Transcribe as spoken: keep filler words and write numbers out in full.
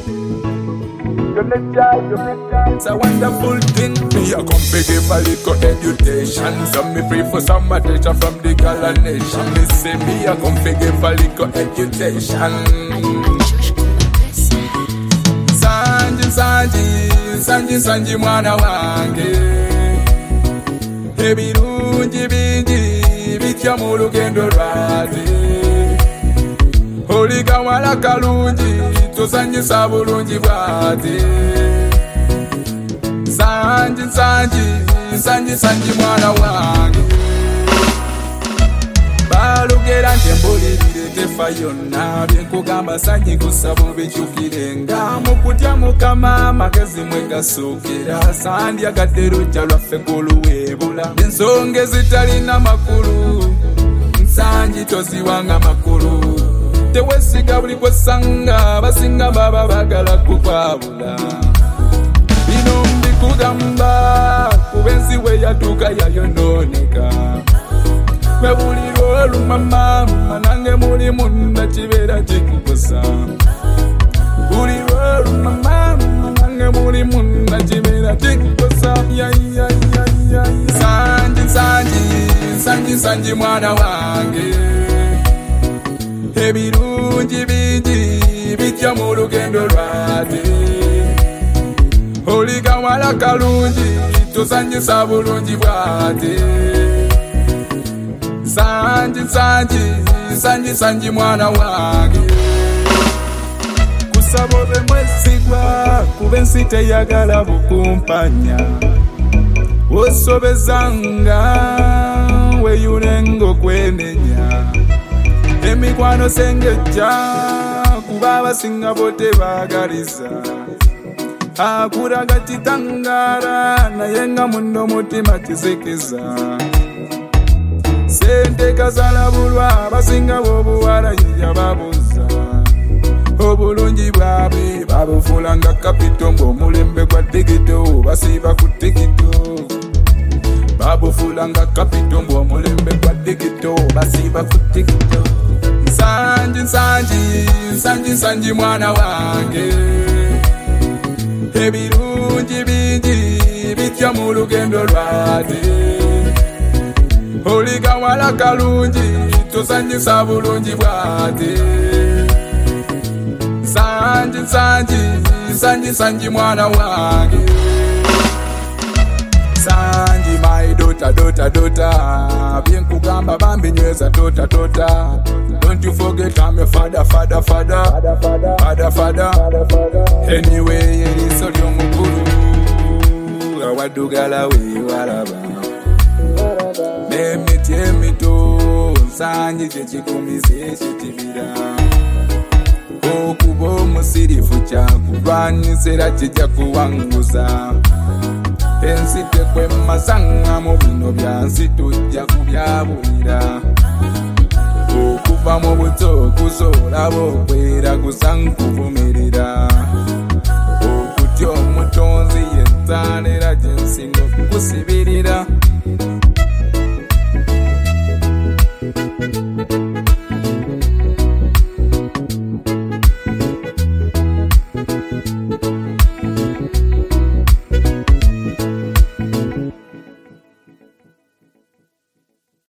It's a wonderful thing. Me a come to give a little education. So me pray for some attention from the Gala nation. Me say me a come to give a little education. Sanji, Sanji, Sanji, Sanji mwana wange. Ebirungi bingi bitya mu lugendo lwate. Oliga wala kalungi tosanyisa bulungi bwate. Sanji, Sanji, Sanji, Sanji mwana wange. Balugera nti embulirire tefa yonna. Byenkugamba Sanji kusaba obikyukirenga. Mukutya Mukama amagezi mwe gasookera. Sandi agadde lujja lwaffe kuluweebula. Ensonga ezitalina makulu Sanji toziwanga makulu. Tewesiga buli kwesanga basinga baba bagala kukwabula. Bino mbikugamba kubenzi we yatuuka yayononeka. Webulirwa olumama nange muli munna kibeera kikukosa. Bulirwa olumama nange muli munna kibeera kikukosa. Sanji, Sanji, Sanji, Sanji mwana wange. Ebirungi bingi bitya mu lugendo lwate. Oliga wala kalungi tosanyisa bulungi bwate. Sanji, Sanji, Sanji, Sanji mwana wange. Kusaba obe mwesigwa kuba ensi teyagala bukumpanya. Osobezanga weyulenga okwenenya. Emikwano sengejja kuba abasinga bo tebaagaliza. Akulaga kitangara naye nga munno mutima kizikiza. Sente kazalabulwa abasinga b'obuwala yija babuza. Obulungi bwabwe babufuula nga kapito ng'omulembe gwa digito basiiba ku tikito. Babufuula nga kapito ng'omulembe gwa digito basiiba ku tikito. Sanji, Sanji, Sanji, Sanji mwana wange. Ebirungi bingi bitya mu lugendo lwate. Oliga wala kalungi tosanyisa bulungi bwate. Sanji, Sanji, Sanji, Sanji mwana wange. Sanji my daughter, daughter, daughter. Byenkugamba bambinyweza tota, tota. Don't you forget I'm your father, father, father. Father, father. Anyway, eriso ly'omukulu awadugala weewalaba. N'emiti emito Sanji kye kikumiza ekitibira. Okuba omusirifu kyakulwanyisa era kijja kuwanguza. Ensi tekwemazanga mu bino byansi tujja kubyabulira. Okuva mu buto okuzoolaba okweraguza nkuvumirira. Okutya omutonzi yenzaala era gye nsinga okukusibirira.